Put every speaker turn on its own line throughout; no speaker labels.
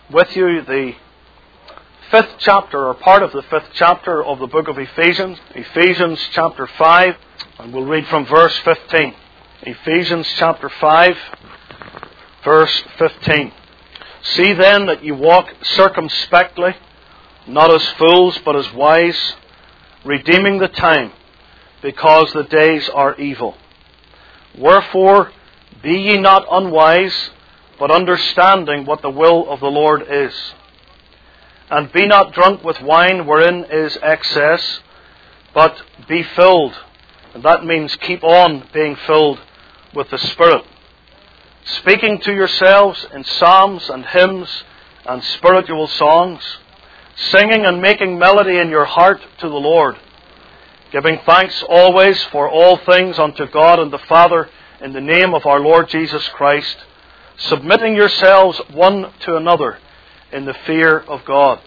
with you the 5th chapter, or part of the 5th chapter of the book of Ephesians. Ephesians chapter 5, and we'll read from verse 15. Ephesians chapter 5, verse 15. See then that you walk circumspectly, not as fools, but as wise, redeeming the time, because the days are evil. Wherefore, be ye not unwise, but understanding what the will of the Lord is. And be not drunk with wine wherein is excess, but be filled. And that means keep on being filled with the Spirit. Speaking to yourselves in psalms and hymns and spiritual songs, singing and making melody in your heart to the Lord, giving thanks always for all things unto God and the Father in the name of our Lord Jesus Christ, submitting yourselves one to another in the fear of God.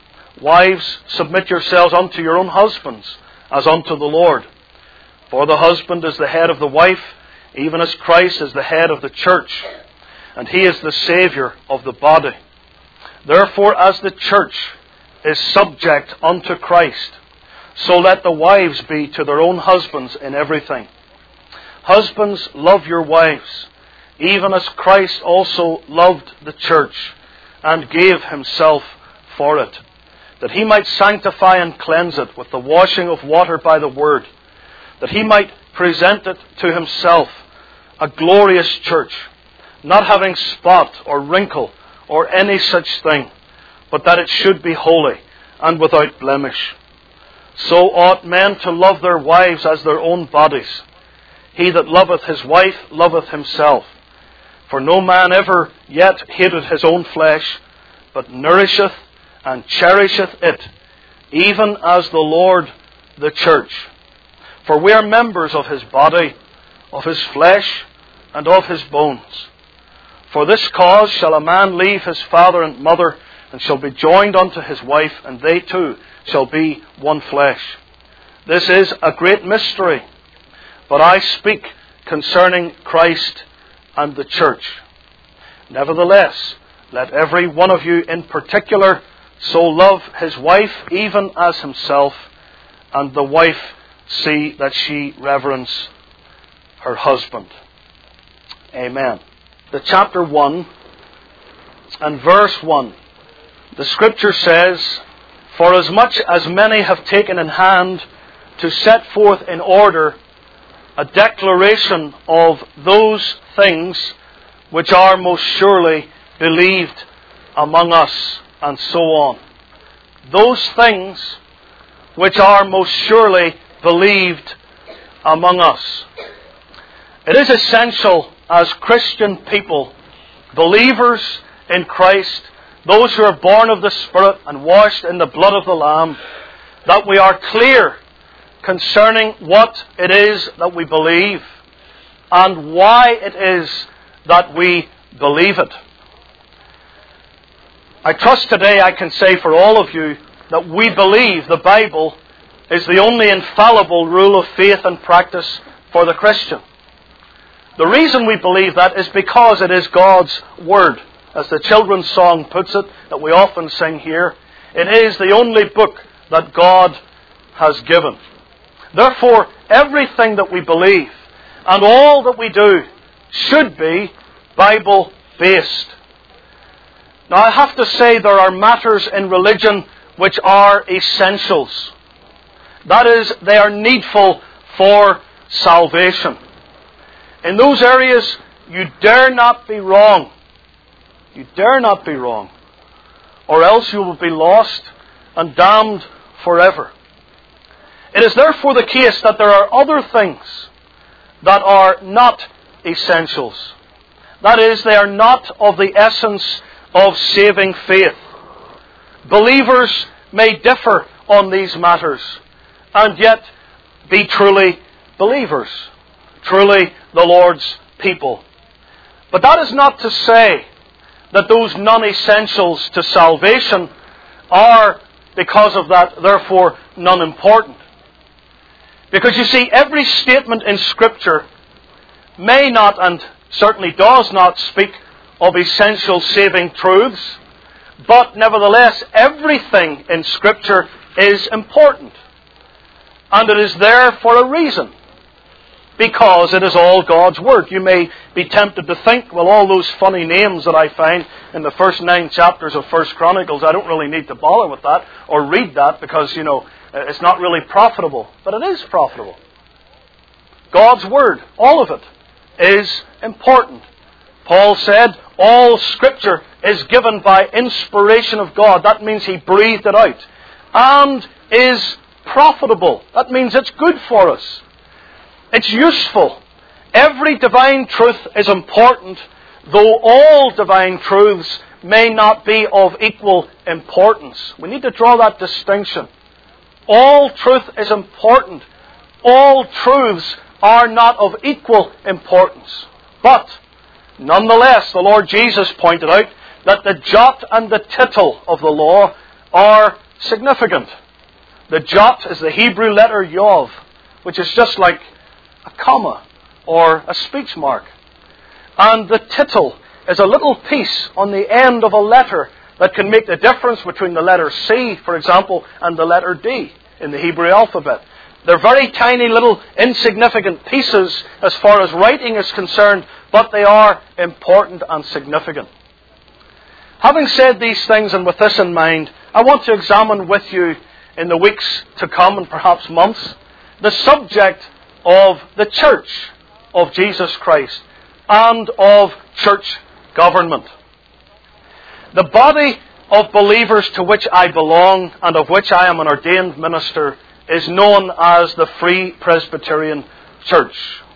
Wives, submit yourselves unto your own husbands as unto the Lord. For the husband is the head of the wife, even as Christ is the head of the church, and he is the Saviour of the body. Therefore, as the church is subject unto Christ, so let the wives be to their own husbands in everything. Husbands, love your wives, even as Christ also loved the church, and gave himself for it, that he might sanctify and cleanse it with the washing of water by the word, that he might present it to himself a glorious church, not having spot or wrinkle or any such thing, but that it should be holy and without blemish. So ought men to love their wives as their own bodies. He that loveth his wife loveth himself. For no man ever yet hated his own flesh, but nourisheth and cherisheth it, even as the Lord the church. For we are members of his body, of his flesh, and of his bones. For this cause shall a man leave his father and mother, and shall be joined unto his wife, and they two shall be one flesh. This is a great mystery, but I speak concerning Christ and the church. Nevertheless, let every one of you in particular so love his wife even as himself, and the wife see that she reverence her husband. Amen. The chapter 1 and verse 1. The Scripture says, For as much as many have taken in hand to set forth in order a declaration of those things which are most surely believed among us, and so on. Those things which are most surely believed among us. It is essential as Christian people, believers in Christ, those who are born of the Spirit and washed in the blood of the Lamb, that we are clear concerning what it is that we believe and why it is that we believe it. I trust today I can say for all of you that we believe the Bible is the only infallible rule of faith and practice for the Christian. The reason we believe that is because it is God's Word. As the children's song puts it, that we often sing here, it is the only book that God has given. Therefore, everything that we believe and all that we do should be Bible-based. Now, I have to say there are matters in religion which are essentials. That is, they are needful for salvation. In those areas, you dare not be wrong. You dare not be wrong, or else you will be lost and damned forever. It is therefore the case that there are other things that are not essentials. That is, they are not of the essence of saving faith. Believers may differ on these matters, and yet be truly believers, truly the Lord's people. But that is not to say that those non-essentials to salvation are, because of that, therefore non-important. Because you see, every statement in Scripture may not, and certainly does not, speak of essential saving truths, But nevertheless, everything in Scripture is important. And it is there for a reason. Because it is all God's Word. You may be tempted to think, well, all those funny names that I find in the first 9 chapters of 1 Chronicles, I don't really need to bother with that or read that because, it's not really profitable. But it is profitable. God's Word, all of it, is important. Paul said, all Scripture is given by inspiration of God. That means He breathed it out. And is profitable. That means it's good for us. It's useful. Every divine truth is important, though all divine truths may not be of equal importance. We need to draw that distinction. All truth is important. All truths are not of equal importance. But, nonetheless, the Lord Jesus pointed out that the jot and the tittle of the law are significant. The jot is the Hebrew letter Yov, which is just like a comma or a speech mark. And the tittle is a little piece on the end of a letter that can make the difference between the letter C, for example, and the letter D in the Hebrew alphabet. They're very tiny little insignificant pieces as far as writing is concerned, but they are important and significant. Having said these things and with this in mind, I want to examine with you in the weeks to come and perhaps months the subject of the Church of Jesus Christ and of church government. The body of believers to which I belong and of which I am an ordained minister is known as the Free Presbyterian Church.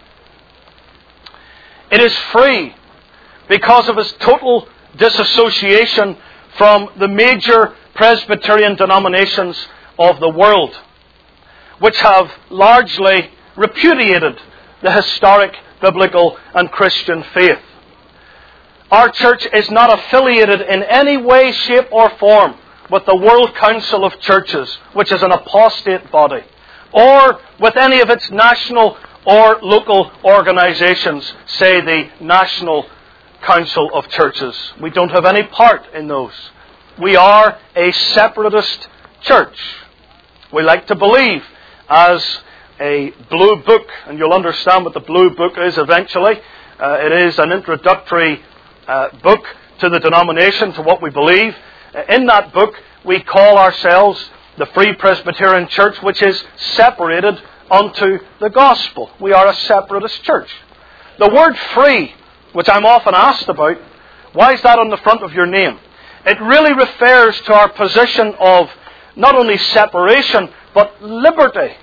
It is free because of its total disassociation from the major Presbyterian denominations of the world, which have largely repudiated the historic, biblical and Christian faith. Our church is not affiliated in any way, shape or form with the World Council of Churches, which is an apostate body, or with any of its national or local organizations, say the National Council of Churches. We don't have any part in those. We are a separatist church. We like to believe, as a blue book, and you'll understand what the blue book is eventually. It is an introductory book to the denomination, to what we believe. In that book, we call ourselves the Free Presbyterian Church, which is separated unto the gospel. We are a separatist church. The word free, which I'm often asked about, why is that on the front of your name? It really refers to our position of not only separation, but liberty.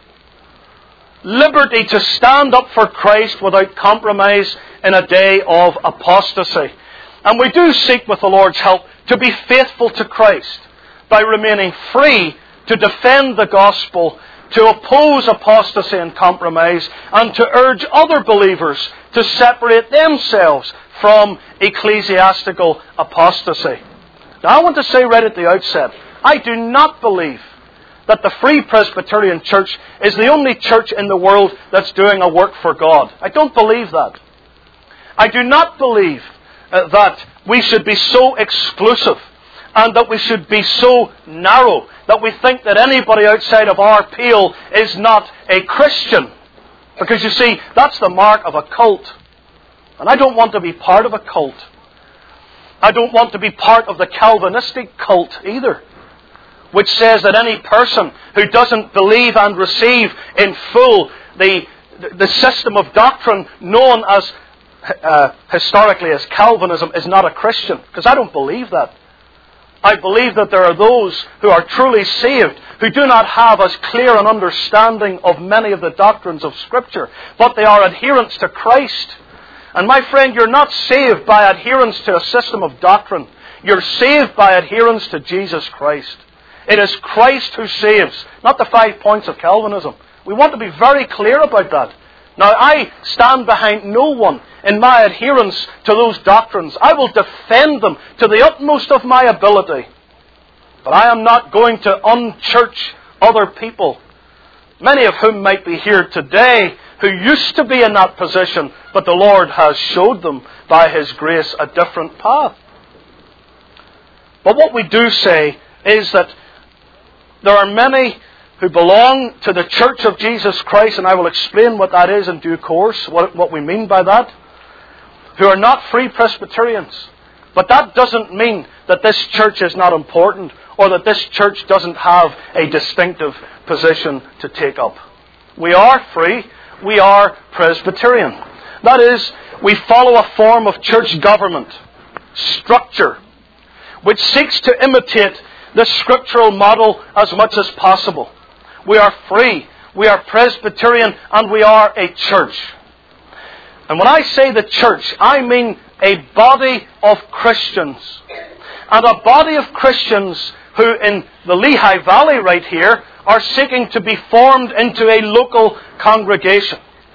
Liberty to stand up for Christ without compromise in a day of apostasy. And we do seek, with the Lord's help, to be faithful to Christ by remaining free to defend the gospel, to oppose apostasy and compromise, and to urge other believers to separate themselves from ecclesiastical apostasy. Now, I want to say right at the outset, I do not believe that the Free Presbyterian Church is the only church in the world that's doing a work for God. I don't believe that. I do not believe that we should be so exclusive and that we should be so narrow that we think that anybody outside of our pale is not a Christian. Because you see, that's the mark of a cult. And I don't want to be part of a cult. I don't want to be part of the Calvinistic cult either, which says that any person who doesn't believe and receive in full the system of doctrine known as historically as Calvinism is not a Christian. Because I don't believe that. I believe that there are those who are truly saved, who do not have as clear an understanding of many of the doctrines of Scripture, but they are adherents to Christ. And my friend, you're not saved by adherence to a system of doctrine. You're saved by adherence to Jesus Christ. It is Christ who saves, not the 5 points of Calvinism. We want to be very clear about that. Now, I stand behind no one in my adherence to those doctrines. I will defend them to the utmost of my ability. But I am not going to unchurch other people, many of whom might be here today, who used to be in that position, but the Lord has showed them by His grace a different path. But what we do say is that there are many who belong to the Church of Jesus Christ, and I will explain what that is in due course, what we mean by that, who are not Free Presbyterians. But that doesn't mean that this church is not important, or that this church doesn't have a distinctive position to take up. We are free. We are Presbyterian. That is, we follow a form of church government, structure, which seeks to imitate the scriptural model as much as possible. We are free, we are Presbyterian, and we are a church. And when I say the church, I mean a body of Christians. And a body of Christians who in the Lehigh Valley right here are seeking to be formed into a local congregation.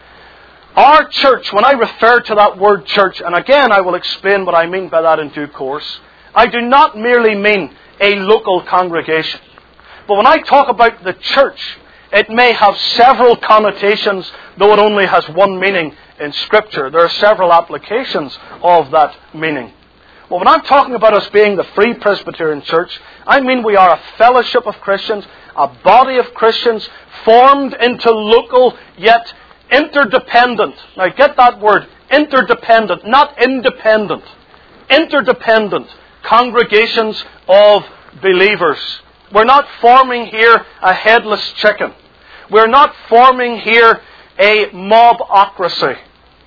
Our church, when I refer to that word church, and again I will explain what I mean by that in due course, I do not merely mean a local congregation. But when I talk about the church, it may have several connotations, though it only has one meaning in Scripture. There are several applications of that meaning. Well, when I'm talking about us being the Free Presbyterian Church, I mean we are a fellowship of Christians, a body of Christians formed into local yet interdependent. Now get that word, interdependent, not independent. Interdependent congregations of believers. We're not forming here a headless chicken. We're not forming here a mobocracy.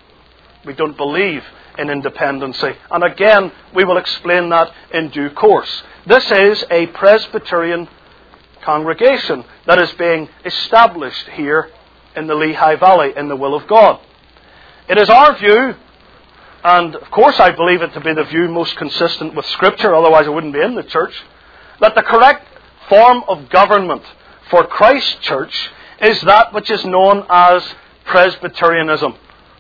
We don't believe in independency. And again, we will explain that in due course. This is a Presbyterian congregation that is being established here in the Lehigh Valley in the will of God. It is our view, and of course I believe it to be the view most consistent with Scripture, otherwise I wouldn't be in the church, that the correct form of government for Christ's church is that which is known as Presbyterianism.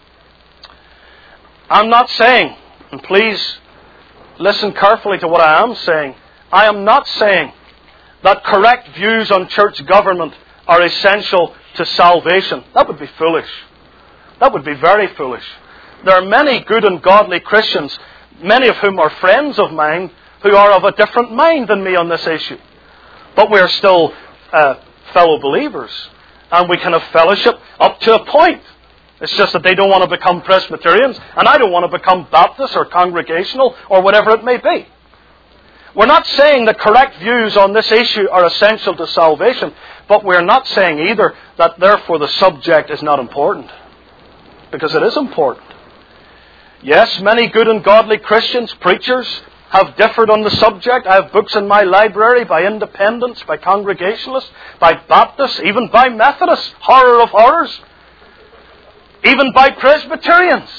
I'm not saying, and please listen carefully to what I am saying, I am not saying that correct views on church government are essential to salvation. That would be foolish. That would be very foolish. There are many good and godly Christians, many of whom are friends of mine, who are of a different mind than me on this issue. But we are still fellow believers. And we can have fellowship up to a point. It's just that they don't want to become Presbyterians, and I don't want to become Baptist or Congregational or whatever it may be. We're not saying that correct views on this issue are essential to salvation, but we're not saying either that therefore the subject is not important. Because it is important. Yes, many good and godly Christians, preachers, have differed on the subject. I have books in my library by Independents, by Congregationalists, by Baptists, even by Methodists, horror of horrors, even by Presbyterians.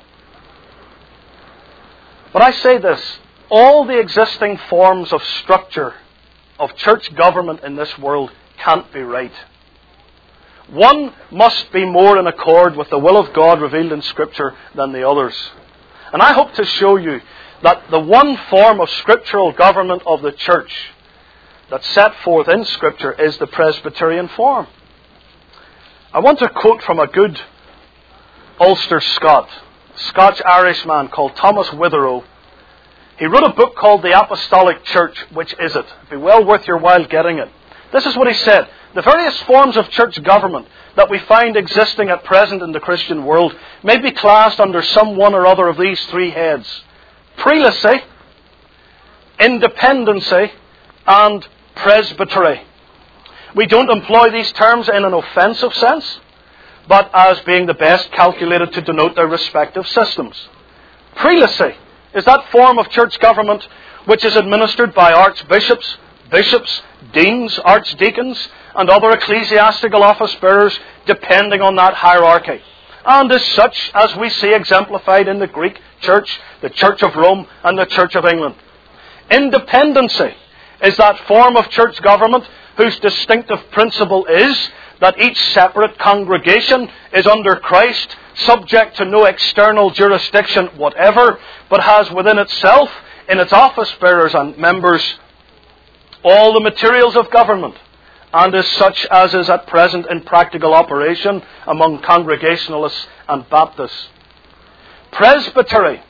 But I say this, all the existing forms of structure of church government in this world can't be right. One must be more in accord with the will of God revealed in Scripture than the others. And I hope to show you that the one form of scriptural government of the church that's set forth in Scripture is the Presbyterian form. I want to quote from a good Ulster Scot, Scotch-Irish man called Thomas Witherow. He wrote a book called The Apostolic Church, Which Is It? It'd be well worth your while getting it. This is what he said. The various forms of church government that we find existing at present in the Christian world may be classed under some one or other of these three heads. Prelacy, independency, and presbytery. We don't employ these terms in an offensive sense, but as being the best calculated to denote their respective systems. Prelacy is that form of church government which is administered by archbishops, bishops, deans, archdeacons, and other ecclesiastical office bearers, depending on that hierarchy. And is such as we see exemplified in the Greek Church, the Church of Rome, and the Church of England. Independency is that form of church government whose distinctive principle is that each separate congregation is under Christ, subject to no external jurisdiction whatever, but has within itself, in its office bearers and members, all the materials of government, and is such as is at present in practical operation among Congregationalists and Baptists. Presbytery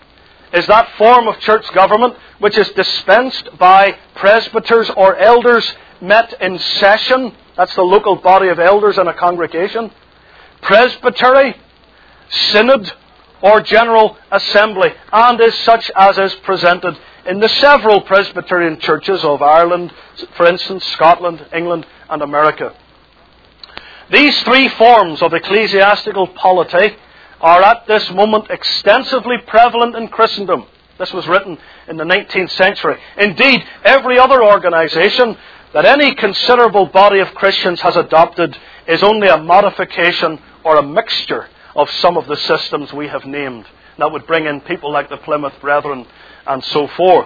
is that form of church government which is dispensed by presbyters or elders met in session. That's the local body of elders in a congregation. Presbytery, synod, or general assembly, and is such as is presented in the several Presbyterian churches of Ireland, for instance, Scotland, England, and America. These three forms of ecclesiastical polity are at this moment extensively prevalent in Christendom. This was written in the 19th century. Indeed, every other organization that any considerable body of Christians has adopted is only a modification or a mixture of some of the systems we have named. That would bring in people like the Plymouth Brethren and so forth.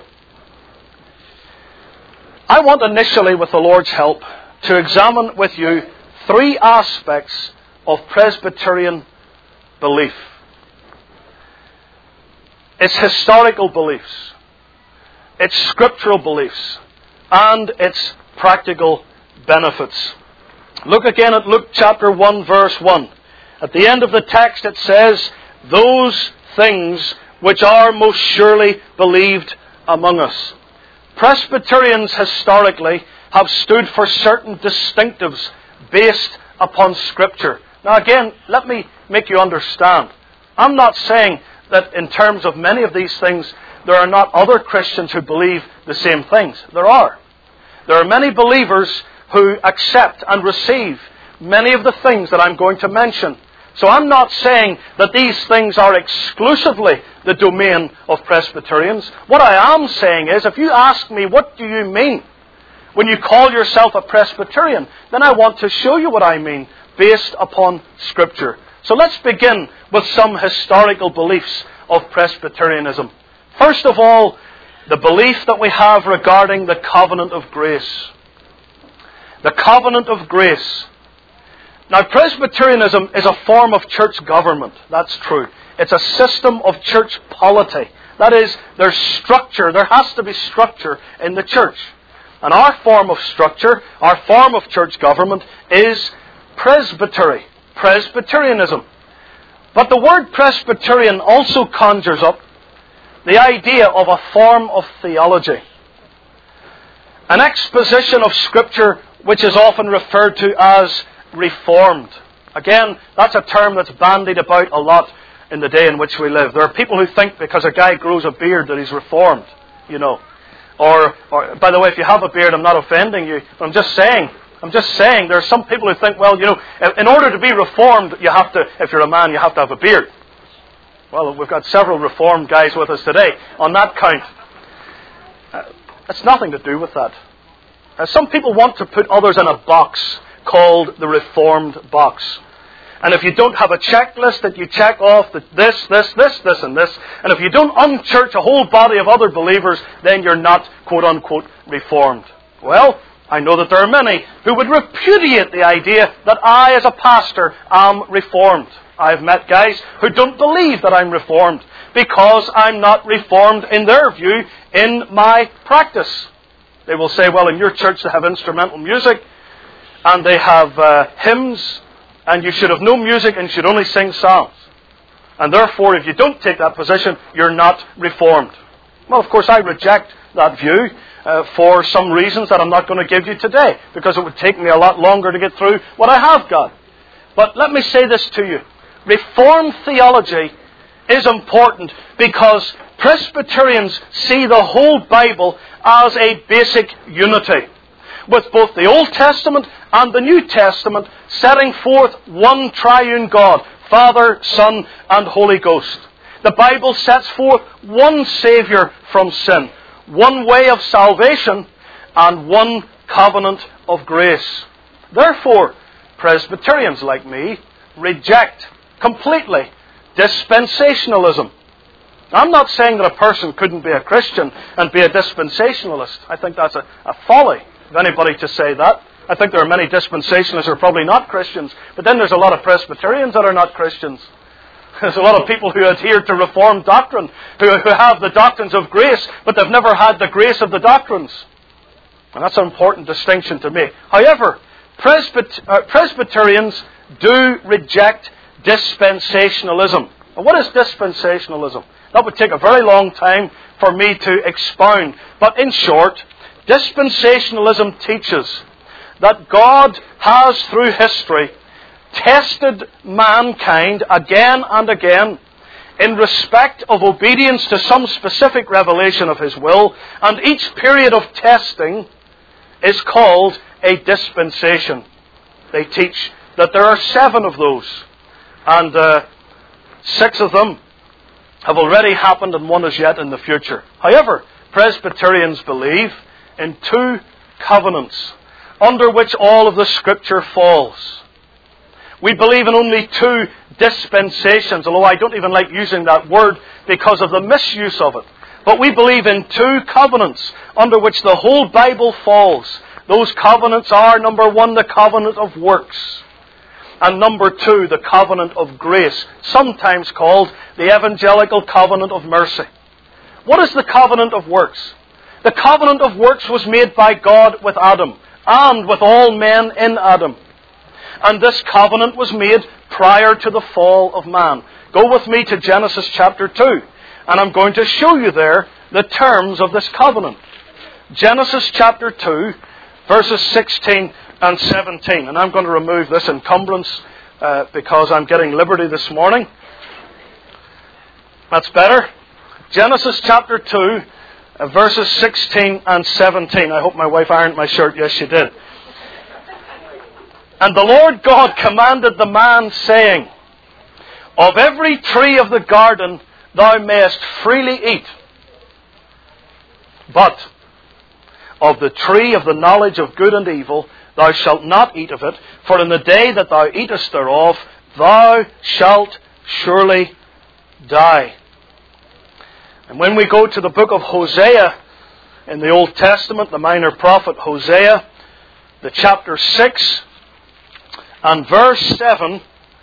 I want initially, with the Lord's help, to examine with you three aspects of Presbyterian belief. Its historical beliefs, its scriptural beliefs, and its practical benefits. Look again at Luke chapter 1, verse 1. At the end of the text it says, "Those things which are most surely believed among us." Presbyterians historically have stood for certain distinctives based upon Scripture. Now again, let me make you understand. I'm not saying that in terms of many of these things, there are not other Christians who believe the same things. There are. There are many believers who accept and receive many of the things that I'm going to mention. So I'm not saying that these things are exclusively the domain of Presbyterians. What I am saying is, if you ask me, what do you mean when you call yourself a Presbyterian, then I want to show you what I mean based upon Scripture. So let's begin with some historical beliefs of Presbyterianism. First of all, the belief that we have regarding the covenant of grace. The covenant of grace. Now, Presbyterianism is a form of church government. That's true. It's a system of church polity. That is, there's structure. There has to be structure in the church. And our form of structure, our form of church government is presbytery, Presbyterianism. But the word Presbyterian also conjures up the idea of a form of theology. An exposition of Scripture which is often referred to as Reformed. Again, that's a term that's bandied about a lot in the day in which we live. There are people who think because a guy grows a beard that he's Reformed, you know. Or by the way, if you have a beard, I'm not offending you. I'm just saying, there are some people who think, well, you know, in order to be Reformed, you have to, if you're a man, you have to have a beard. Well, we've got several Reformed guys with us today on that count. It's nothing to do with that. Some people want to put others in a box called the Reformed box. And if you don't have a checklist that you check off that this, and this, and if you don't unchurch a whole body of other believers, then you're not, quote-unquote, Reformed. Well, I know that there are many who would repudiate the idea that I, as a pastor, am Reformed. I've met guys who don't believe that I'm Reformed because I'm not Reformed, in their view, in my practice. They will say, well, in your church they have instrumental music, and they have hymns, and you should have no music and should only sing psalms. And therefore, if you don't take that position, you're not Reformed. Well, of course, I reject that view for some reasons that I'm not going to give you today, because it would take me a lot longer to get through what I have got. But let me say this to you. Reformed theology is important because Presbyterians see the whole Bible as a basic unity, with both the Old Testament and the New Testament setting forth one triune God, Father, Son, and Holy Ghost. The Bible sets forth one Saviour from sin, one way of salvation, and one covenant of grace. Therefore, Presbyterians like me reject completely dispensationalism. I'm not saying that a person couldn't be a Christian and be a dispensationalist. I think that's a folly of anybody to say that. I think there are many dispensationalists who are probably not Christians, but then there's a lot of Presbyterians that are not Christians. There's a lot of people who adhere to Reformed doctrine, who have the doctrines of grace, but they've never had the grace of the doctrines. And that's an important distinction to make. However, Presbyterians do reject dispensationalism. And what is dispensationalism? That would take a very long time for me to expound. But in short, dispensationalism teaches that God has, through history, tested mankind again and again in respect of obedience to some specific revelation of His will, and each period of testing is called a dispensation. They teach that there are 7 of those, and 6 of them have already happened and 1 is yet in the future. However, Presbyterians believe in 2 covenants under which all of the Scripture falls. We believe in only 2 dispensations, although I don't even like using that word because of the misuse of it. But we believe in 2 covenants under which the whole Bible falls. Those covenants are, number 1, the covenant of works, and number 2, the covenant of grace, sometimes called the evangelical covenant of mercy. What is the covenant of works? The covenant of works was made by God with Adam and with all men in Adam. And this covenant was made prior to the fall of man. Go with me to Genesis chapter 2, and I'm going to show you there the terms of this covenant. Genesis chapter 2, verses 16 and 17. And I'm going to remove this encumbrance because I'm getting liberty this morning. That's better. Genesis chapter 2, verses 16 and 17. I hope my wife ironed my shirt. Yes, she did. And the Lord God commanded the man, saying, Of every tree of the garden thou mayest freely eat, but of the tree of the knowledge of good and evil thou shalt not eat of it, for in the day that thou eatest thereof thou shalt surely die. And when we go to the book of Hosea in the Old Testament, the minor prophet Hosea, the chapter 6 and verse 7,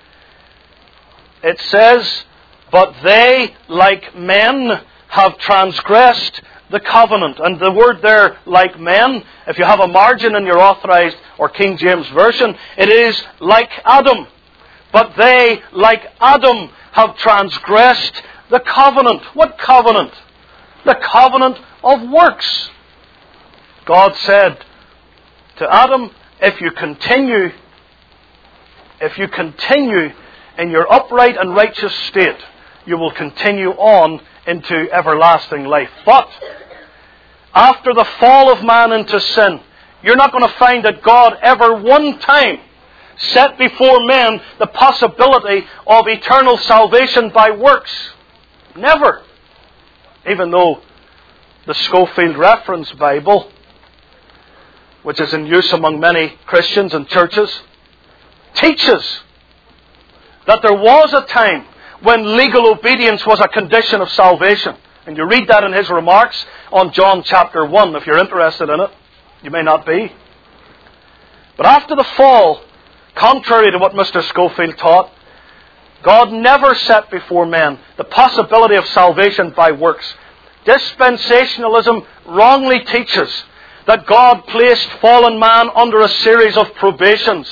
it says, But they, like men, have transgressed the covenant. And the word there, like men, if you have a margin in your Authorized or King James Version, it is like Adam. But they, like Adam, have transgressed the covenant. What covenant? The covenant of works. God said to Adam, if you continue in your upright and righteous state, you will continue on into everlasting life. But after the fall of man into sin, you're not going to find that God ever one time set before men the possibility of eternal salvation by works. Never. Even though the Scofield Reference Bible, which is in use among many Christians and churches, teaches that there was a time when legal obedience was a condition of salvation. And you read that in his remarks on John chapter 1, if you're interested in it. You may not be. But after the fall, contrary to what Mr. Scofield taught, God never set before men the possibility of salvation by works. Dispensationalism wrongly teaches that God placed fallen man under a series of probations.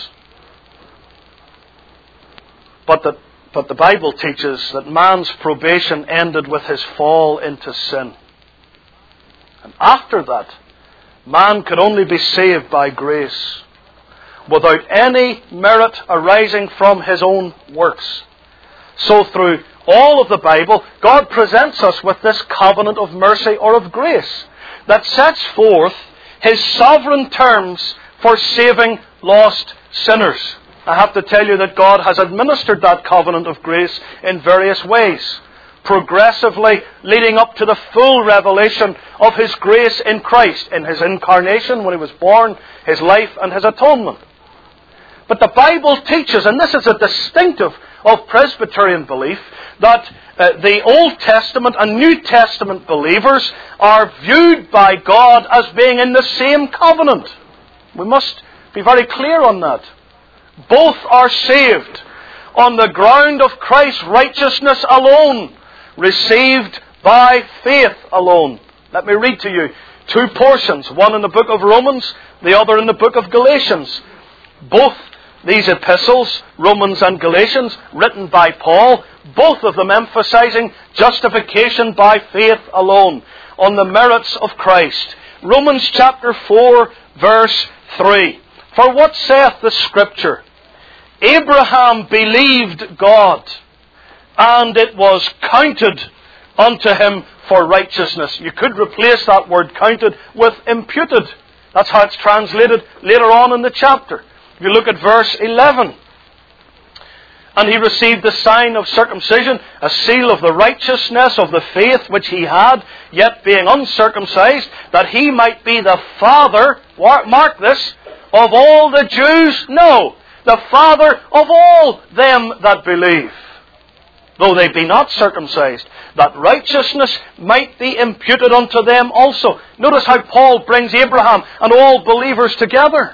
But the Bible teaches that man's probation ended with his fall into sin. And after that, man could only be saved by grace, without any merit arising from his own works. So through all of the Bible, God presents us with this covenant of mercy or of grace that sets forth His sovereign terms for saving lost sinners. I have to tell you that God has administered that covenant of grace in various ways, progressively leading up to the full revelation of His grace in Christ, in His incarnation when He was born, His life and His atonement. But the Bible teaches, and this is a distinctive of Presbyterian belief, that the Old Testament and New Testament believers are viewed by God as being in the same covenant. We must be very clear on that. Both are saved on the ground of Christ's righteousness alone, received by faith alone. Let me read to you 2 portions, one in the book of Romans, the other in the book of Galatians. Both these epistles, Romans and Galatians, written by Paul, both of them emphasizing justification by faith alone, on the merits of Christ. Romans chapter 4, verse 3. For what saith the Scripture? Abraham believed God, and it was counted unto him for righteousness. You could replace that word counted with imputed. That's how it's translated later on in the chapter. If you look at verse 11. And he received the sign of circumcision, a seal of the righteousness of the faith which he had, yet being uncircumcised, that he might be the father, mark this, of all the Jews? No, the father of all them that believe, though they be not circumcised, that righteousness might be imputed unto them also. Notice how Paul brings Abraham and all believers together.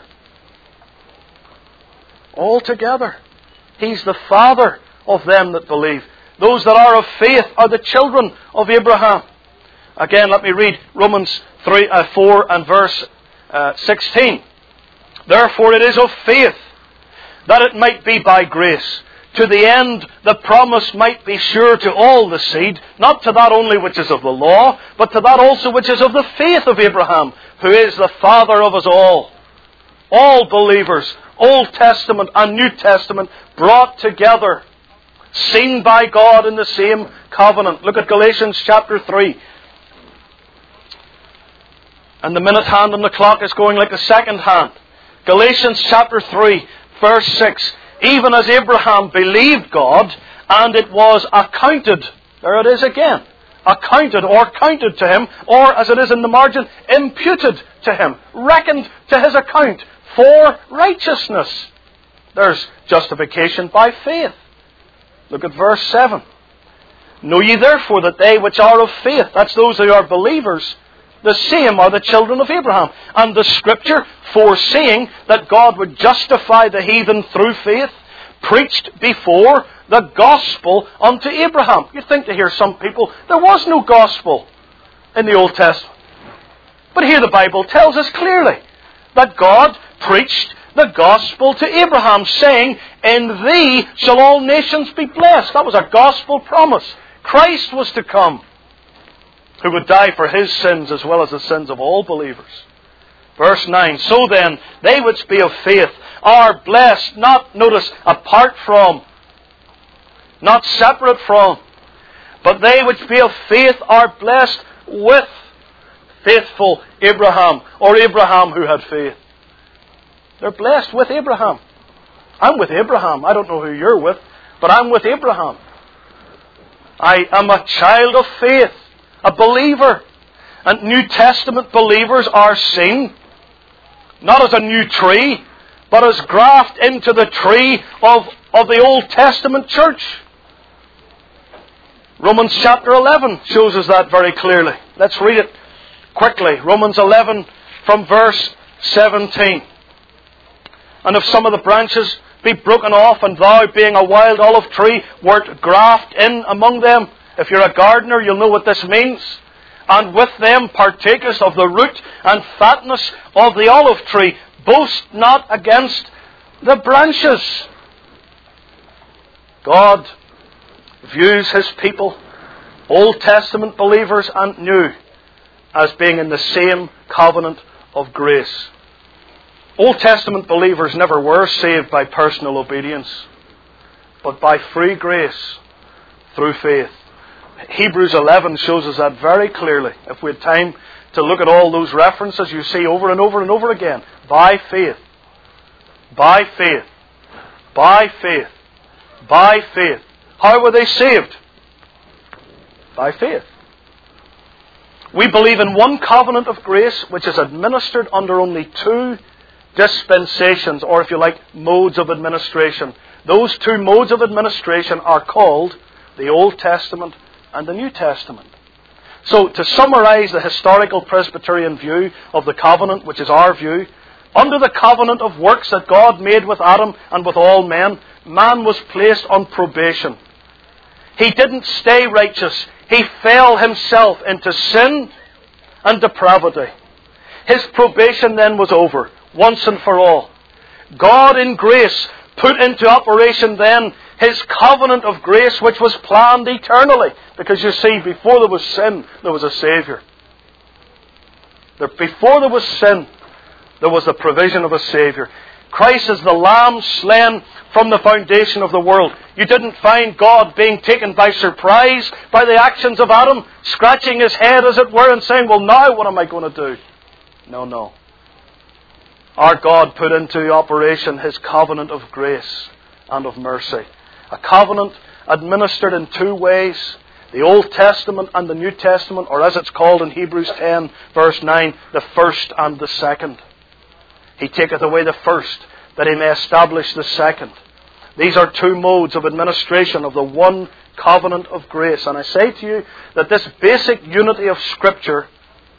All together. He's the father of them that believe. Those that are of faith are the children of Abraham. Again, let me read Romans 4 and verse 16. Therefore it is of faith, that it might be by grace, to the end the promise might be sure to all the seed, not to that only which is of the law, but to that also which is of the faith of Abraham, who is the father of us all. All believers, Old Testament and New Testament, brought together, seen by God in the same covenant. Look at Galatians chapter 3. And the minute hand on the clock is going like the second hand. Galatians chapter 3, verse 6. Even as Abraham believed God, and it was accounted, there it is again, accounted or counted to him, or as it is in the margin, imputed to him, reckoned to his account for righteousness. There's justification by faith. Look at verse 7. Know ye therefore that they which are of faith, that's those who are believers, the same are the children of Abraham. And the Scripture, foreseeing that God would justify the heathen through faith, preached before the gospel unto Abraham. You'd think to hear some people, there was no gospel in the Old Testament. But here the Bible tells us clearly that God preached the gospel to Abraham, saying, in thee shall all nations be blessed. That was a gospel promise. Christ was to come, who would die for his sins as well as the sins of all believers. Verse 9, so then, they which be of faith are blessed, not, notice, apart from, not separate from, but they which be of faith are blessed with faithful Abraham, or Abraham who had faith. They're blessed with Abraham. I'm with Abraham. I don't know who you're with, but I'm with Abraham. I am a child of faith, a believer. And New Testament believers are seen not as a new tree, but as graft into the tree of the Old Testament church. Romans chapter 11 shows us that very clearly. Let's read it quickly. Romans 11 from verse 17. And if some of the branches be broken off, and thou, being a wild olive tree, wert graft in among them. If you're a gardener, you'll know what this means. And with them partakest of the root and fatness of the olive tree. Boast not against the branches. God views his people, Old Testament believers and New, as being in the same covenant of grace. Old Testament believers never were saved by personal obedience, but by free grace through faith. Hebrews 11 shows us that very clearly. If we had time to look at all those references, you see over and over and over again. By faith. By faith. By faith. By faith. How were they saved? By faith. We believe in one covenant of grace which is administered under only two dispensations, or if you like, modes of administration. Those two modes of administration are called the Old Testament and the New Testament. So, to summarize the historical Presbyterian view of the covenant, which is our view, under the covenant of works that God made with Adam and with all men, man was placed on probation. He didn't stay righteous. He fell himself into sin and depravity. His probation then was over, once and for all. God in grace put into operation then His covenant of grace which was planned eternally. Because you see, before there was sin, there was a Saviour. Before there was sin, there was the provision of a Saviour. Christ is the Lamb slain from the foundation of the world. You didn't find God being taken by surprise by the actions of Adam, scratching his head as it were and saying, well, now what am I going to do? No. Our God put into operation His covenant of grace and of mercy. A covenant administered in two ways. The Old Testament and the New Testament, or as it's called in Hebrews 10, verse 9, the first and the second. He taketh away the first, that He may establish the second. These are two modes of administration of the one covenant of grace. And I say to you that this basic unity of Scripture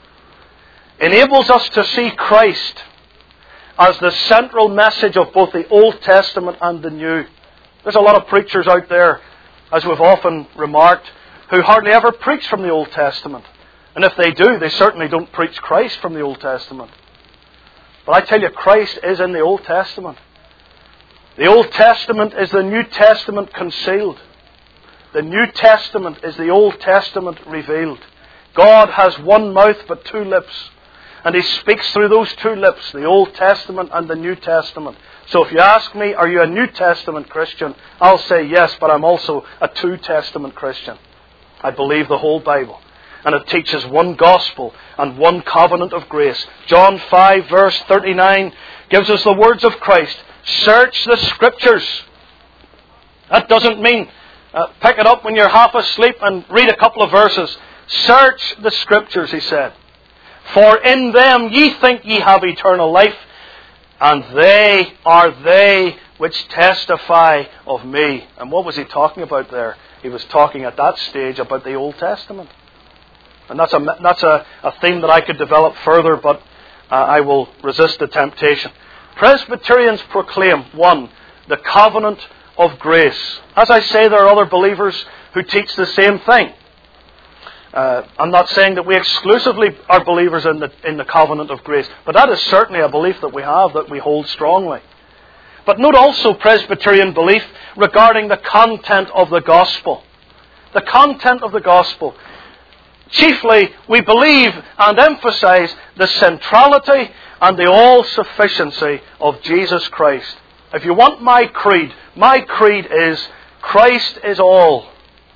enables us to see Christ as the central message of both the Old Testament and the New. There's a lot of preachers out there, as we've often remarked, who hardly ever preach from the Old Testament. And if they do, they certainly don't preach Christ from the Old Testament. But I tell you, Christ is in the Old Testament. The Old Testament is the New Testament concealed. The New Testament is the Old Testament revealed. God has one mouth but two lips. And He speaks through those two lips, the Old Testament and the New Testament. So if you ask me, are you a New Testament Christian? I'll say yes, but I'm also a Two Testament Christian. I believe the whole Bible. And it teaches one gospel and one covenant of grace. John 5 verse 39 gives us the words of Christ. Search the Scriptures. That doesn't mean pick it up when you're half asleep and read a couple of verses. Search the Scriptures, He said. For in them ye think ye have eternal life, and they are they which testify of me. And what was He talking about there? He was talking at that stage about the Old Testament. And that's a theme that I could develop further, but I will resist the temptation. Presbyterians proclaim, one, the covenant of grace. As I say, there are other believers who teach the same thing. I'm not saying that we exclusively are believers in the covenant of grace, but that is certainly a belief that we have, that we hold strongly. But note also Presbyterian belief regarding the content of the gospel. The content of the gospel. Chiefly, we believe and emphasize the centrality and the all-sufficiency of Jesus Christ. If you want my creed is Christ is all.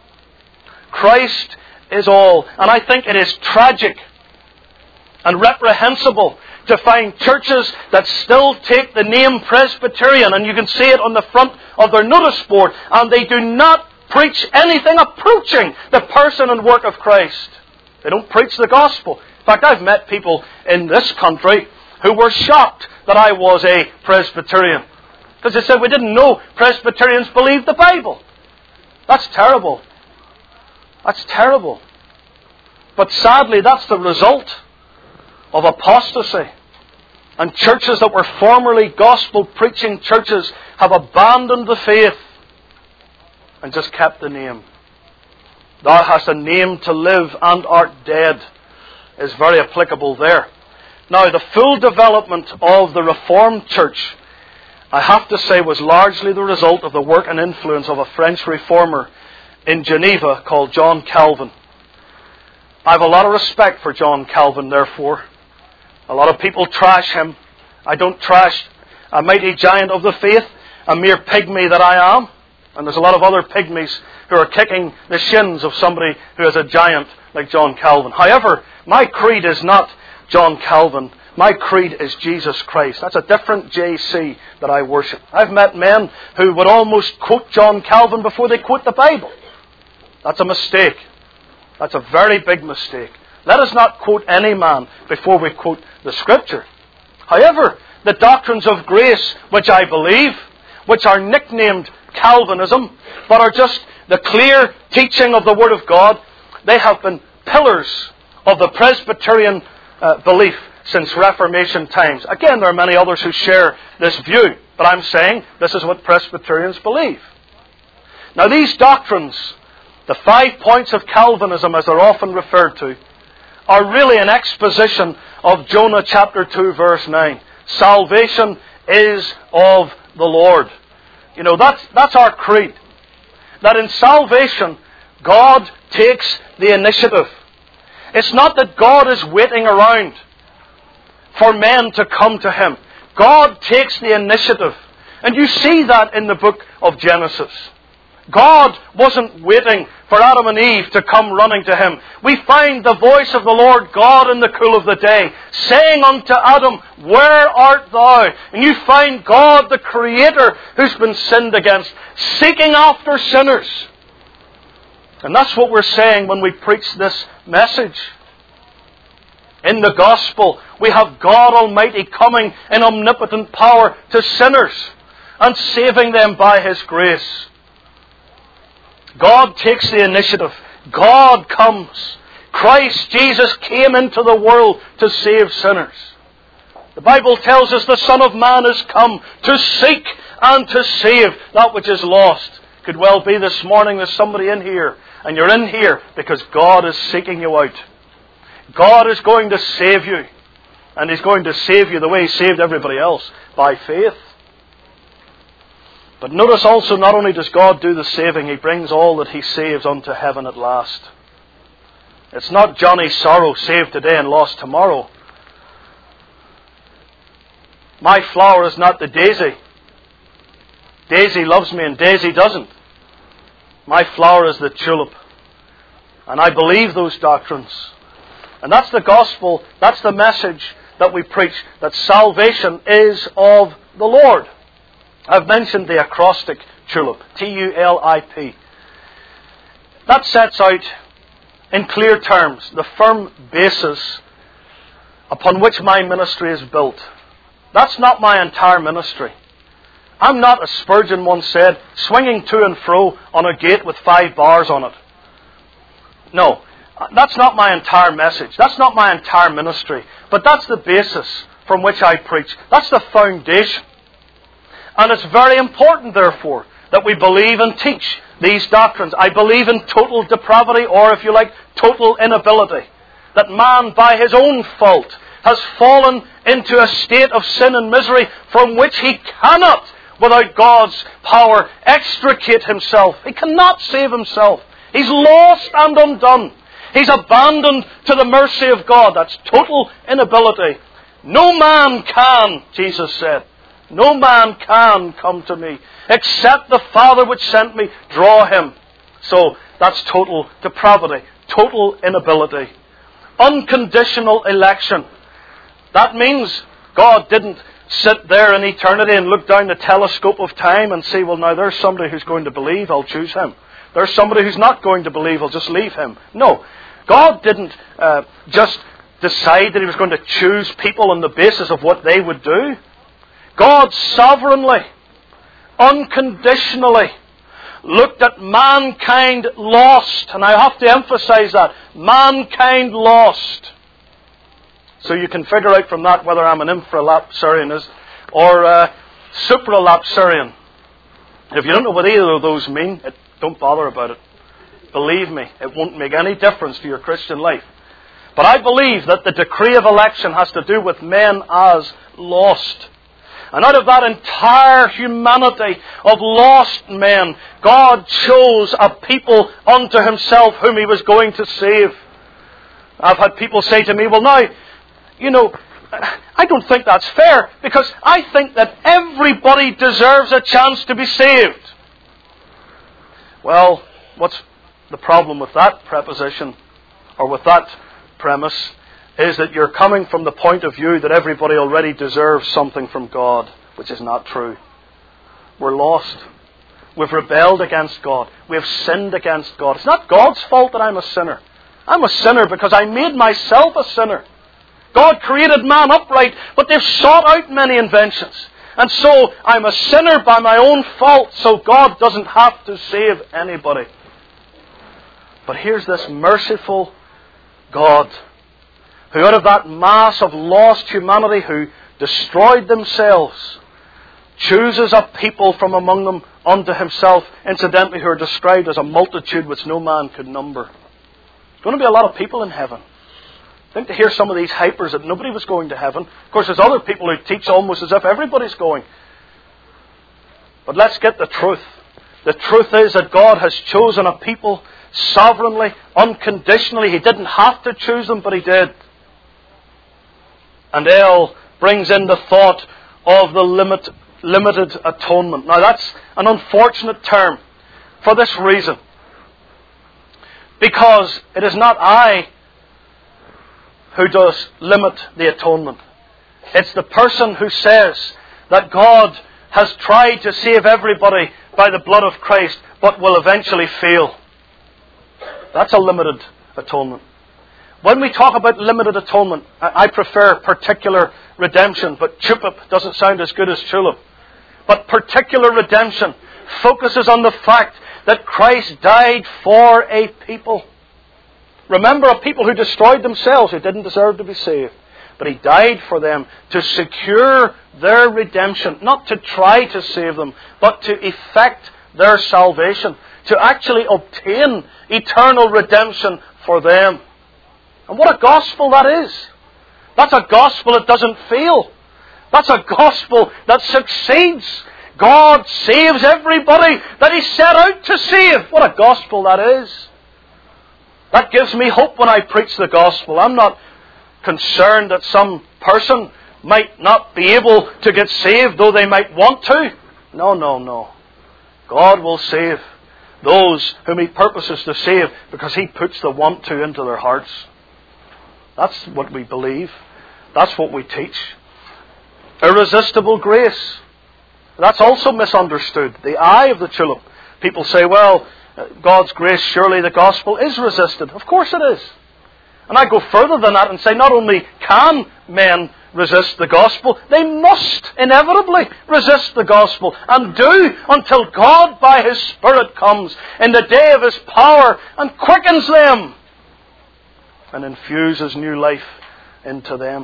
Christ is all. And I think it is tragic and reprehensible to find churches that still take the name Presbyterian, and you can see it on the front of their notice board, and they do not preach anything approaching the person and work of Christ. They don't preach the gospel. In fact, I've met people in this country who were shocked that I was a Presbyterian, because they said, we didn't know Presbyterians believed the Bible. That's terrible. That's terrible. But sadly, that's the result of apostasy. And churches that were formerly gospel-preaching churches have abandoned the faith and just kept the name. Thou hast a name to live and art dead is very applicable there. Now, the full development of the Reformed Church, I have to say, was largely the result of the work and influence of a French reformer in Geneva called John Calvin. I have a lot of respect for John Calvin, therefore. A lot of people trash him. I don't trash a mighty giant of the faith, a mere pygmy that I am. And there's a lot of other pygmies who are kicking the shins of somebody who is a giant like John Calvin. However, my creed is not John Calvin. My creed is Jesus Christ. That's a different JC that I worship. I've met men who would almost quote John Calvin before they quote the Bible. That's a mistake. That's a very big mistake. Let us not quote any man before we quote the Scripture. However, the doctrines of grace, which I believe, which are nicknamed Calvinism, but are just the clear teaching of the Word of God, they have been pillars of the Presbyterian belief since Reformation times. Again, there are many others who share this view, but I'm saying this is what Presbyterians believe. Now, these doctrines, the 5 points of Calvinism, as they're often referred to, are really an exposition of Jonah chapter 2, verse 9. Salvation is of the Lord. You know, that's our creed. that in salvation, God takes the initiative. It's not that God is waiting around for men to come to Him. God takes the initiative. And you see that in the book of Genesis. God wasn't waiting for Adam and Eve to come running to Him. We find the voice of the Lord God in the cool of the day, saying unto Adam, Where art thou? And you find God, the Creator, who's been sinned against, seeking after sinners. And that's what we're saying when we preach this message. In the gospel, we have God Almighty coming in omnipotent power to sinners and saving them by His grace. God takes the initiative. God comes. Christ Jesus came into the world to save sinners. The Bible tells us the Son of Man has come to seek and to save that which is lost. Could well be this morning there's somebody in here, and you're in here because God is seeking you out. God is going to save you. And He's going to save you the way He saved everybody else, by faith. But notice also, not only does God do the saving, He brings all that He saves unto heaven at last. It's not Johnny Sorrow saved today and lost tomorrow. My flower is not the daisy. Daisy loves me and Daisy doesn't. My flower is the tulip. And I believe those doctrines. And that's the gospel, that's the message that we preach, that salvation is of the Lord. I've mentioned the acrostic tulip, T-U-L-I-P. That sets out in clear terms the firm basis upon which my ministry is built. That's not my entire ministry. I'm not, as Spurgeon once said, swinging to and fro on a gate with 5 bars on it. No, that's not my entire message. That's not my entire ministry. But that's the basis from which I preach. That's the foundation. And it's very important, therefore, that we believe and teach these doctrines. I believe in total depravity, or if you like, total inability. That man, by his own fault, has fallen into a state of sin and misery from which he cannot, without God's power, extricate himself. He cannot save himself. He's lost and undone. He's abandoned to the mercy of God. That's total inability. No man can, Jesus said. No man can come to me, except the Father which sent me draw him. So, that's total depravity, total inability. Unconditional election. That means God didn't sit there in eternity and look down the telescope of time and say, well, now there's somebody who's going to believe, I'll choose him. There's somebody who's not going to believe, I'll just leave him. No, God didn't just decide that He was going to choose people on the basis of what they would do. God sovereignly, unconditionally looked at mankind lost. And I have to emphasize that. Mankind lost. So you can figure out from that whether I'm an infralapsarian or a supralapsarian. If you don't know what either of those mean, don't bother about it. Believe me, it won't make any difference to your Christian life. But I believe that the decree of election has to do with men as lost. And out of that entire humanity of lost men, God chose a people unto Himself whom He was going to save. I've had people say to me, well now, I don't think that's fair, because I think that everybody deserves a chance to be saved. Well, what's the problem with that preposition, or with that premise, is that you're coming from the point of view that everybody already deserves something from God, which is not true. We're lost. We've rebelled against God. We have sinned against God. It's not God's fault that I'm a sinner. I'm a sinner because I made myself a sinner. God created man upright, but they've sought out many inventions. And so I'm a sinner by my own fault, so God doesn't have to save anybody. But here's this merciful God, who out of that mass of lost humanity who destroyed themselves, chooses a people from among them unto Himself, incidentally, who are described as a multitude which no man could number. There's going to be a lot of people in heaven. I think to hear some of these hypers that nobody was going to heaven. Of course, there's other people who teach almost as if everybody's going. But let's get the truth. The truth is that God has chosen a people sovereignly, unconditionally. He didn't have to choose them, but He did. And El brings in the thought of the limited atonement. Now that's an unfortunate term for this reason. Because it is not I who does limit the atonement. It's the person who says that God has tried to save everybody by the blood of Christ, but will eventually fail. That's a limited atonement. When we talk about limited atonement, I prefer particular redemption, but chupip doesn't sound as good as tulip. But particular redemption focuses on the fact that Christ died for a people. Remember, a people who destroyed themselves, who didn't deserve to be saved. But He died for them to secure their redemption, not to try to save them, but to effect their salvation, to actually obtain eternal redemption for them. And what a gospel that is! That's a gospel that doesn't fail. That's a gospel that succeeds. God saves everybody that He set out to save. What a gospel that is! That gives me hope when I preach the gospel. I'm not concerned that some person might not be able to get saved, though they might want to. No. God will save those whom He purposes to save because He puts the want to into their hearts. That's what we believe. That's what we teach. Irresistible grace. That's also misunderstood. The eye of the tulip. People say, well, God's grace, surely the gospel is resisted. Of course it is. And I go further than that and say not only can men resist the gospel, they must inevitably resist the gospel, and do until God by His Spirit comes in the day of His power and quickens them and infuses new life into them.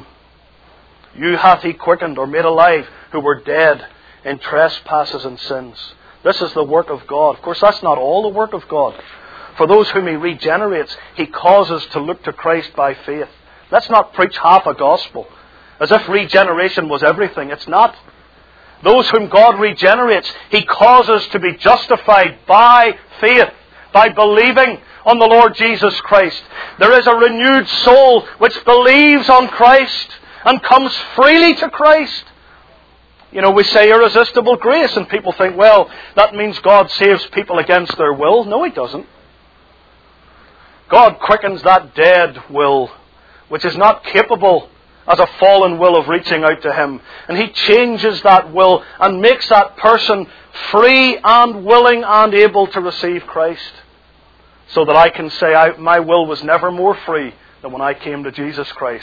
You hath He quickened or made alive who were dead in trespasses and sins. This is the work of God. Of course, that's not all the work of God. For those whom He regenerates, He causes to look to Christ by faith. Let's not preach half a gospel, as if regeneration was everything. It's not. Those whom God regenerates, He causes to be justified by faith, by believing on the Lord Jesus Christ. There is a renewed soul which believes on Christ and comes freely to Christ. You know, we say irresistible grace, and people think, well, that means God saves people against their will. No, He doesn't. God quickens that dead will, which is not capable as a fallen will of reaching out to Him. And He changes that will and makes that person free and willing and able to receive Christ. So that I can say, my will was never more free than when I came to Jesus Christ.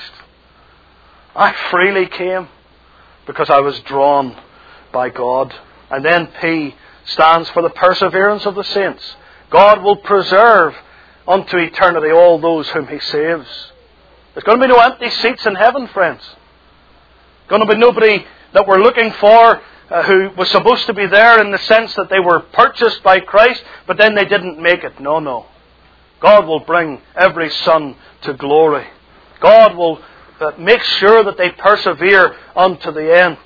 I freely came because I was drawn by God. And then P stands for the perseverance of the saints. God will preserve unto eternity all those whom He saves. There's going to be no empty seats in heaven, friends. Going to be nobody that we're looking for who was supposed to be there in the sense that they were purchased by Christ, but then they didn't make it. No. God will bring every son to glory. God will make sure that they persevere unto the end.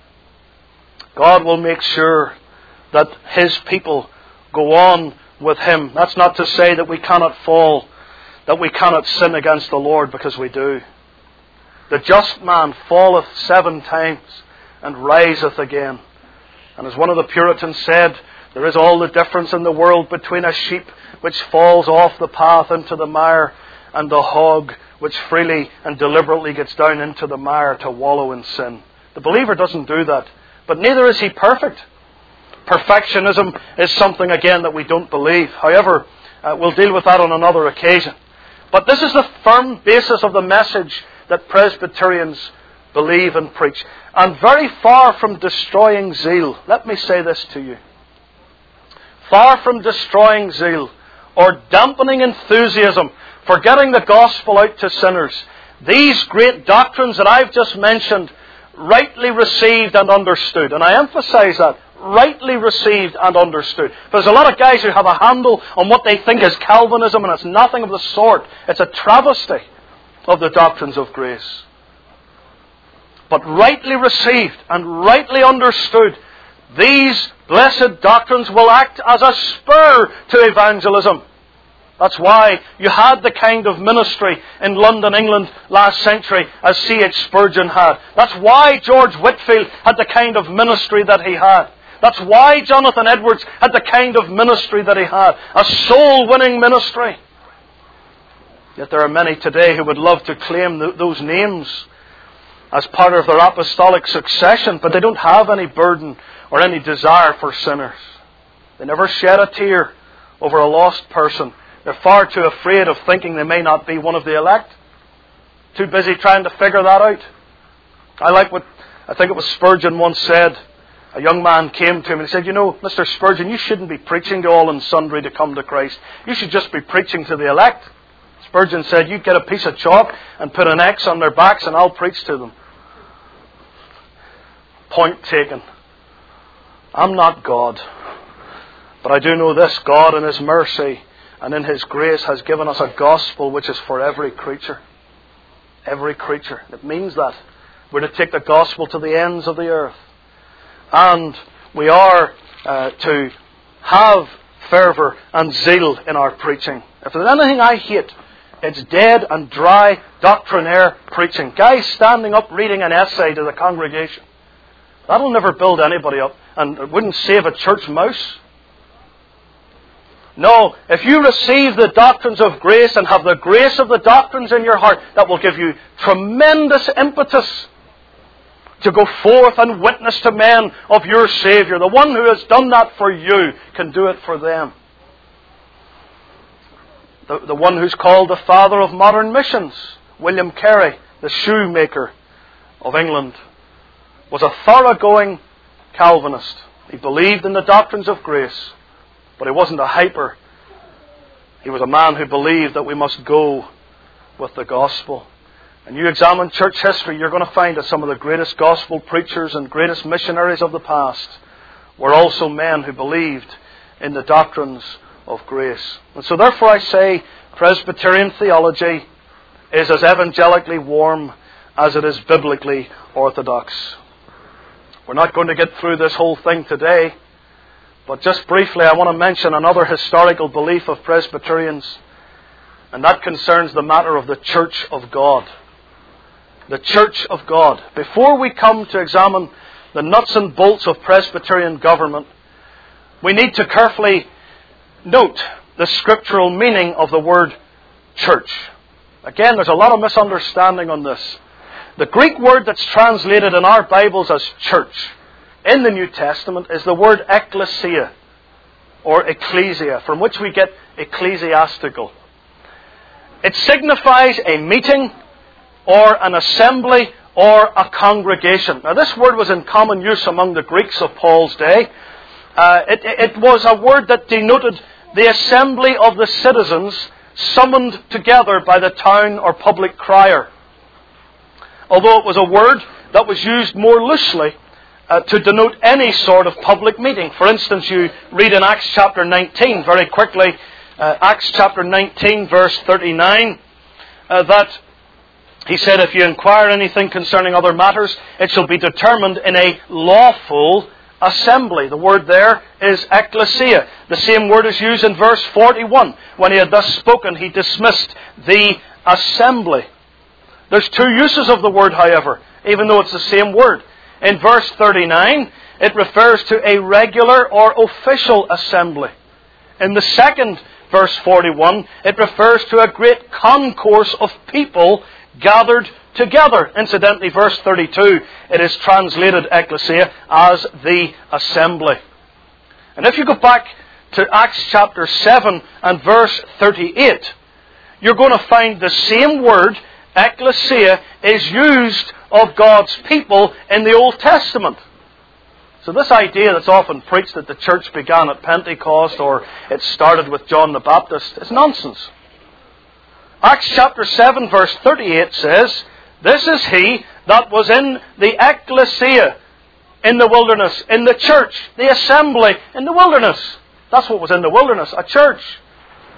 God will make sure that His people go on with Him. That's not to say that we cannot fall, that we cannot sin against the Lord, because we do. The just man falleth 7 times and riseth again. And as one of the Puritans said, there is all the difference in the world between a sheep which falls off the path into the mire and the hog which freely and deliberately gets down into the mire to wallow in sin. The believer doesn't do that, but neither is he perfect. Perfectionism is something, again, that we don't believe. However, we'll deal with that on another occasion. But this is the firm basis of the message that Presbyterians believe and preach. And very far from destroying zeal, let me say this to you. Far from destroying zeal or dampening enthusiasm for getting the gospel out to sinners, these great doctrines that I've just mentioned, rightly received and understood. And I emphasize that, rightly received and understood. There's a lot of guys who have a handle on what they think is Calvinism, and it's nothing of the sort. It's a travesty of the doctrines of grace. But rightly received and rightly understood, these Blessed doctrines will act as a spur to evangelism. That's why you had the kind of ministry in London, England last century as C.H. Spurgeon had. That's why George Whitefield had the kind of ministry that he had. That's why Jonathan Edwards had the kind of ministry that he had. A soul-winning ministry. Yet there are many today who would love to claim those names as part of their apostolic succession, but they don't have any burden or any desire for sinners. They never shed a tear over a lost person. They're far too afraid of thinking they may not be one of the elect. Too busy trying to figure that out. I think it was Spurgeon once said. A young man came to him and he said, "You know, Mr. Spurgeon, you shouldn't be preaching to all and sundry to come to Christ. You should just be preaching to the elect." Spurgeon said, "You get a piece of chalk and put an X on their backs and I'll preach to them." Point taken. I'm not God. But I do know this: God in His mercy and in His grace has given us a gospel which is for every creature. Every creature. It means that we're to take the gospel to the ends of the earth. And we are to have fervour and zeal in our preaching. If there's anything I hate, it's dead and dry doctrinaire preaching. Guys standing up reading an essay to the congregation. That'll never build anybody up, and it wouldn't save a church mouse. No, if you receive the doctrines of grace and have the grace of the doctrines in your heart, that will give you tremendous impetus to go forth and witness to men of your Saviour. The one who has done that for you can do it for them. The one who's called the father of modern missions, William Carey, the shoemaker of England, was a thoroughgoing Calvinist. He believed in the doctrines of grace, but he wasn't a hyper. He was a man who believed that we must go with the gospel. And you examine church history, you're going to find that some of the greatest gospel preachers and greatest missionaries of the past were also men who believed in the doctrines of grace. And so therefore I say Presbyterian theology is as evangelically warm as it is biblically orthodox. We're not going to get through this whole thing today, but just briefly I want to mention another historical belief of Presbyterians, and that concerns the matter of the Church of God. The Church of God. Before we come to examine the nuts and bolts of Presbyterian government, we need to carefully note the scriptural meaning of the word church. Again, there's a lot of misunderstanding on this. The Greek word that's translated in our Bibles as church in the New Testament is the word ekklesia, or ecclesia, from which we get ecclesiastical. It signifies a meeting or an assembly or a congregation. Now this word was in common use among the Greeks of Paul's day. It was a word that denoted the assembly of the citizens summoned together by the town or public crier. Although it was a word that was used more loosely to denote any sort of public meeting. For instance, you read in Acts chapter 19, very quickly, Acts chapter 19 verse 39, that he said, "If you inquire anything concerning other matters, it shall be determined in a lawful assembly." The word there is ecclesia. The same word is used in verse 41. When he had thus spoken, he dismissed the assembly. There's two uses of the word, however, even though it's the same word. In verse 39, it refers to a regular or official assembly. In the second, verse 41, it refers to a great concourse of people gathered together. Incidentally, verse 32, it is translated ecclesia as the assembly. And if you go back to Acts chapter 7 and verse 38, you're going to find the same word, ecclesia, is used of God's people in the Old Testament. So this idea that's often preached that the church began at Pentecost or it started with John the Baptist is nonsense. Acts chapter 7 verse 38 says, "This is he that was in the ecclesia in the wilderness," in the church, the assembly in the wilderness. That's what was in the wilderness, a church.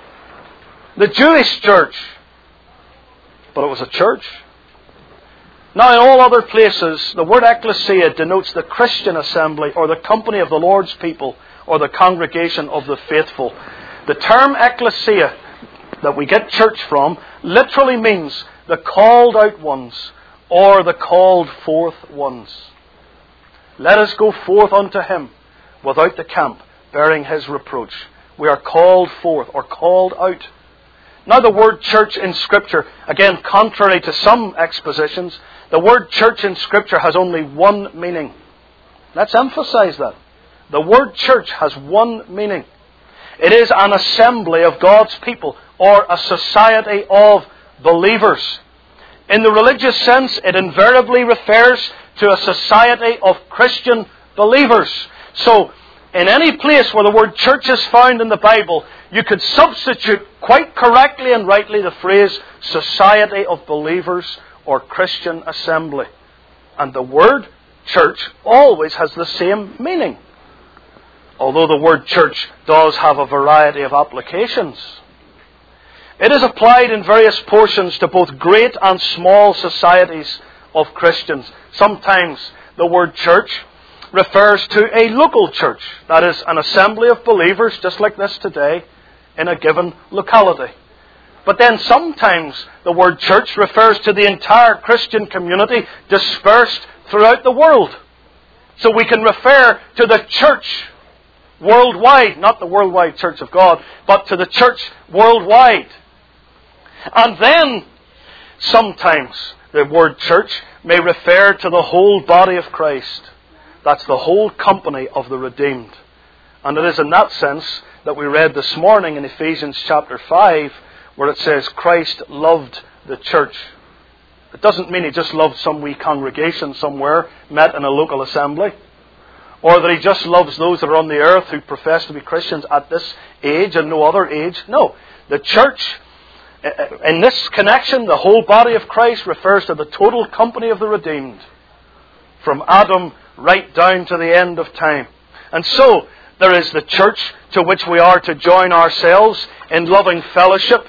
The Jewish church. But it was a church. Now, in all other places, the word ecclesia denotes the Christian assembly or the company of the Lord's people or the congregation of the faithful. The term ecclesia that we get church from literally means the called out ones or the called forth ones. Let us go forth unto him without the camp, bearing his reproach. We are called forth or called out. Now the word church in Scripture, again contrary to some expositions, the word church in Scripture has only one meaning. Let's emphasize that. The word church has one meaning. It is an assembly of God's people or a society of believers. In the religious sense, it invariably refers to a society of Christian believers. So, in any place where the word church is found in the Bible, you could substitute quite correctly and rightly the phrase society of believers or Christian assembly. And the word church always has the same meaning. Although the word church does have a variety of applications. It is applied in various portions to both great and small societies of Christians. Sometimes the word church refers to a local church. That is, an assembly of believers, just like this today, in a given locality. But then sometimes the word church refers to the entire Christian community dispersed throughout the world. So we can refer to the church worldwide, not the worldwide church of God, but to the church worldwide. And then sometimes the word church may refer to the whole body of Christ. That's the whole company of the redeemed. And it is in that sense that we read this morning in Ephesians chapter 5, where it says Christ loved the church. It doesn't mean he just loved some wee congregation somewhere, met in a local assembly. Or that he just loves those that are on the earth who profess to be Christians at this age and no other age. No. The church, in this connection, the whole body of Christ refers to the total company of the redeemed. From Adam right down to the end of time. And so, there is the church to which we are to join ourselves in loving fellowship.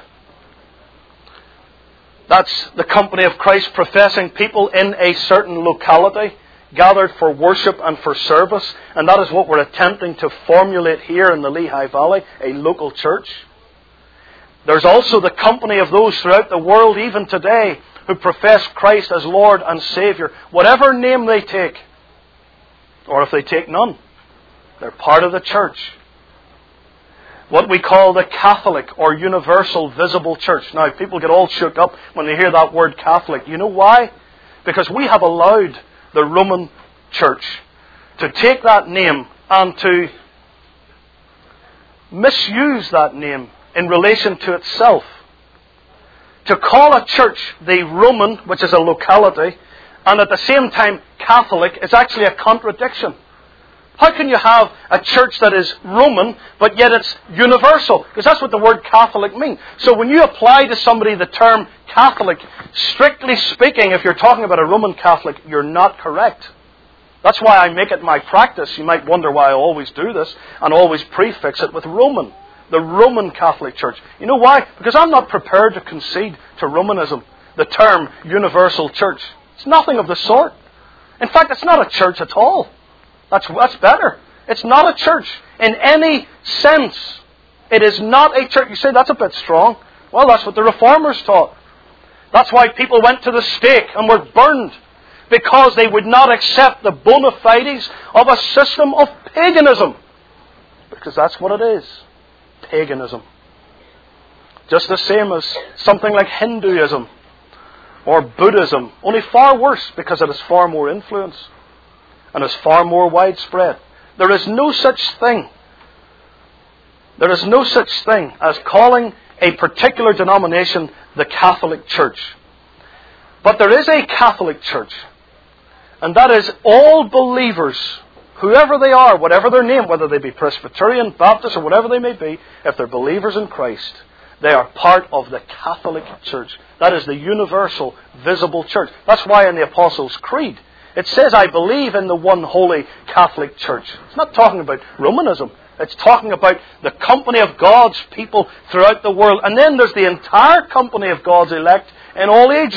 That's the company of Christ professing people in a certain locality, gathered for worship and for service. And that is what we're attempting to formulate here in the Lehigh Valley, a local church. There's also the company of those throughout the world, even today, who profess Christ as Lord and Saviour, whatever name they take. Or if they take none, they're part of the church. What we call the Catholic or Universal Visible Church. Now, people get all shook up when they hear that word Catholic. You know why? Because we have allowed the Roman Church to take that name and to misuse that name in relation to itself. To call a church the Roman, which is a locality, and at the same time Catholic, is actually a contradiction. How can you have a church that is Roman, but yet it's universal? Because that's what the word Catholic means. So when you apply to somebody the term Catholic, strictly speaking, if you're talking about a Roman Catholic, you're not correct. That's why I make it my practice. You might wonder why I always do this, and always prefix it with Roman. The Roman Catholic Church. You know why? Because I'm not prepared to concede to Romanism, the term universal church. It's nothing of the sort. In fact, it's not a church at all. That's better. It's not a church in any sense. It is not a church. You say that's a bit strong. Well, that's what the Reformers taught. That's why people went to the stake and were burned. Because they would not accept the bona fides of a system of paganism. Because that's what it is. Paganism. Just the same as something like Hinduism or Buddhism. Only far worse because it has far more influence and is far more widespread. There is no such thing. There is no such thing as calling a particular denomination the Catholic Church. But there is a Catholic Church. And that is all believers, whoever they are, whatever their name, whether they be Presbyterian, Baptist, or whatever they may be, if they're believers in Christ, they are part of the Catholic Church. That is the universal, visible church. That's why in the Apostles' Creed, it says, I believe in the one holy Catholic Church. It's not talking about Romanism. It's talking about the company of God's people throughout the world. And then there's the entire company of God's elect in all ages.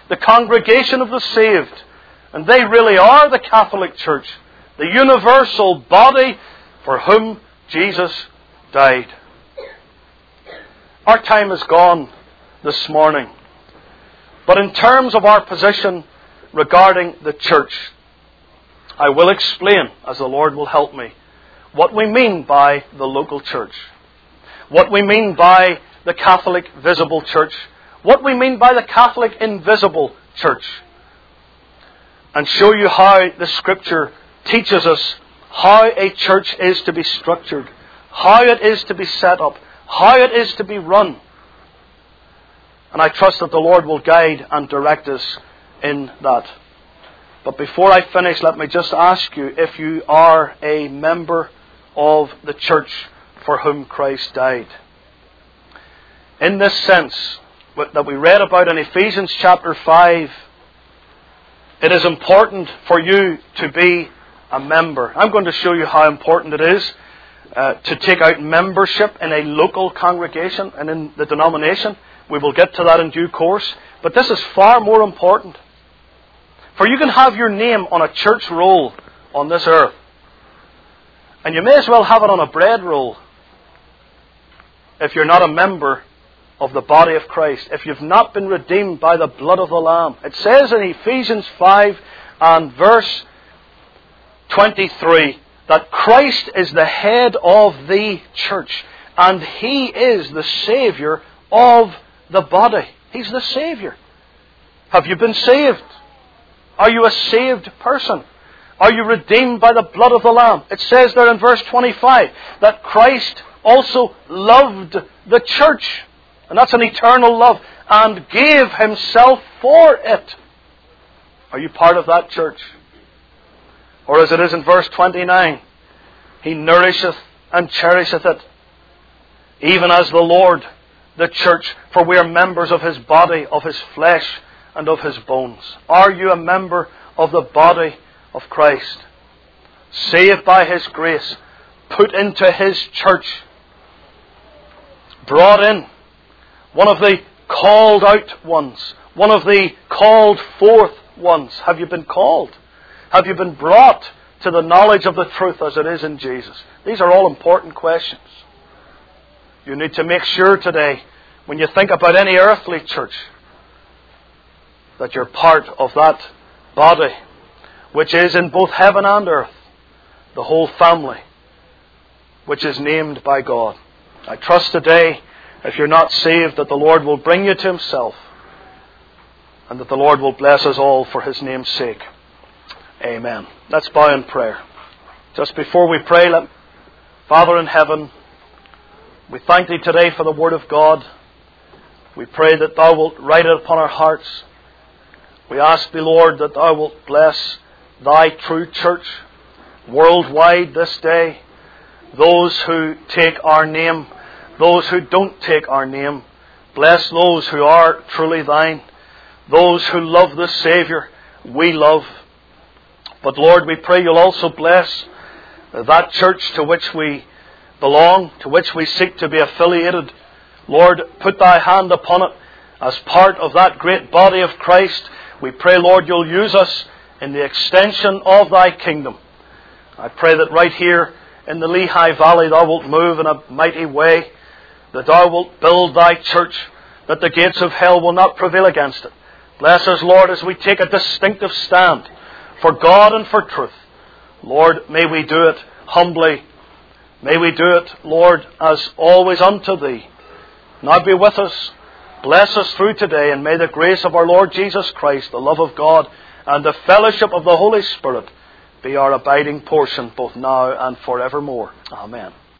the congregation of the saved. And they really are the Catholic Church, the universal body for whom Jesus died. Our time is gone this morning. But in terms of our position regarding the church, I will explain, as the Lord will help me, what we mean by the local church, what we mean by the Catholic visible church, what we mean by the Catholic invisible church, and show you how the Scripture teaches us how a church is to be structured, how it is to be set up, how it is to be run. And I trust that the Lord will guide and direct us in that. But before I finish, let me just ask you if you are a member of the church for whom Christ died. In this sense that we read about in Ephesians chapter 5, it is important for you to be a member. I'm going to show you how important it is to take out membership in a local congregation and in the denomination. We will get to that in due course. But this is far more important. For you can have your name on a church roll on this earth. And you may as well have it on a bread roll if you're not a member of the body of Christ, if you've not been redeemed by the blood of the Lamb. It says in Ephesians 5 and verse 23 that Christ is the head of the church, and He is the Saviour of the body. He's the Saviour. Have you been saved? Are you a saved person? Are you redeemed by the blood of the Lamb? It says there in verse 25 that Christ also loved the church, and that's an eternal love, and gave Himself for it. Are you part of that church? Or as it is in verse 29, He nourisheth and cherisheth it, even as the Lord, the church, for we are members of His body, of His flesh, and of His bones. Are you a member of the body of Christ? Saved by His grace, put into His church, brought in, one of the called out ones, one of the called forth ones. Have you been called? Have you been brought to the knowledge of the truth as it is in Jesus? These are all important questions. You need to make sure today, when you think about any earthly church, that you're part of that body, which is in both heaven and earth, the whole family, which is named by God. I trust today, if you're not saved, that the Lord will bring you to Himself, and that the Lord will bless us all for His name's sake. Amen. Let's bow in prayer. Just before we pray, Father in heaven, we thank Thee today for the Word of God. We pray that Thou wilt write it upon our hearts. We ask Thee, Lord, that Thou wilt bless Thy true church worldwide this day. Those who take our name, those who don't take our name. Bless those who are truly Thine. Those who love the Saviour, we love. But Lord, we pray You'll also bless that church to which we belong, to which we seek to be affiliated. Lord, put Thy hand upon it as part of that great body of Christ. We pray, Lord, You'll use us in the extension of Thy kingdom. I pray that right here in the Lehigh Valley Thou wilt move in a mighty way, that Thou wilt build Thy church, that the gates of hell will not prevail against it. Bless us, Lord, as we take a distinctive stand for God and for truth. Lord, may we do it humbly. May we do it, Lord, as always unto Thee. Now be with us. Bless us through today, and may the grace of our Lord Jesus Christ, the love of God, and the fellowship of the Holy Spirit be our abiding portion both now and forevermore. Amen.